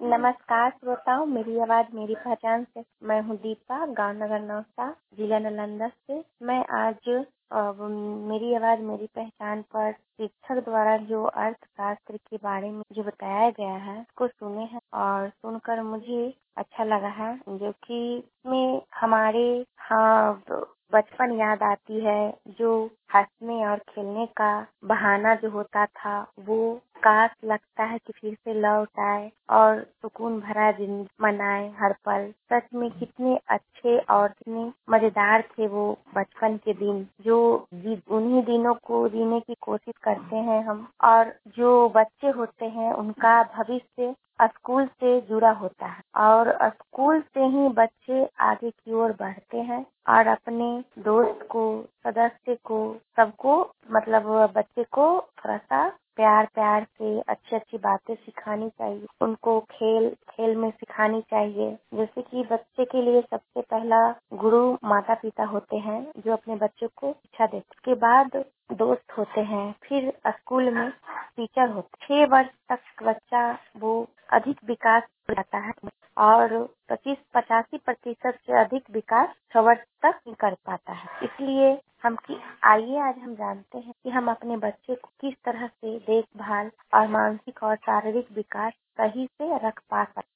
नमस्कार श्रोताओं, मेरी आवाज़ मेरी पहचान से मैं हूँ दीपा, गाँव नगर नौसा, जिला नालंदा से। मैं आज मेरी आवाज़ मेरी पहचान पर शिक्षक द्वारा जो अर्थशास्त्र के बारे में जो बताया गया है उसको सुने हैं और सुनकर मुझे अच्छा लगा है, जो कि में हमारे बचपन याद आती है। जो हंसने और खेलने का बहाना जो होता था वो काश लगता है कि फिर से लौट आए और सुकून भरा दिन मनाए हर पल। सच में कितने अच्छे और कितने मजेदार थे वो बचपन के दिन, जो उन्हीं दिनों को जीने की कोशिश करते हैं हम। और जो बच्चे होते हैं उनका भविष्य स्कूल से जुड़ा होता है और स्कूल से ही बच्चे आगे की ओर बढ़ते हैं और अपने दोस्त को, सदस्य को, सबको मतलब बच्चे को थोड़ा सा प्यार से अच्छी बातें सिखानी चाहिए। उनको खेल में सिखानी चाहिए। जैसे कि बच्चे के लिए सबसे पहला गुरु माता पिता होते हैं, जो अपने बच्चों को शिक्षा देते हैं। उसके बाद दोस्त होते हैं, फिर स्कूल में टीचर होते हैं। 6 वर्ष तक बच्चा वो अधिक विकास करता है और 85% से अधिक विकास 6 वर्ष तक ही कर पाता है। इसलिए आइए आज हम जानते हैं कि हम अपने बच्चे को किस तरह से देखभाल और मानसिक और शारीरिक विकास सही से रख पा सकते हैं।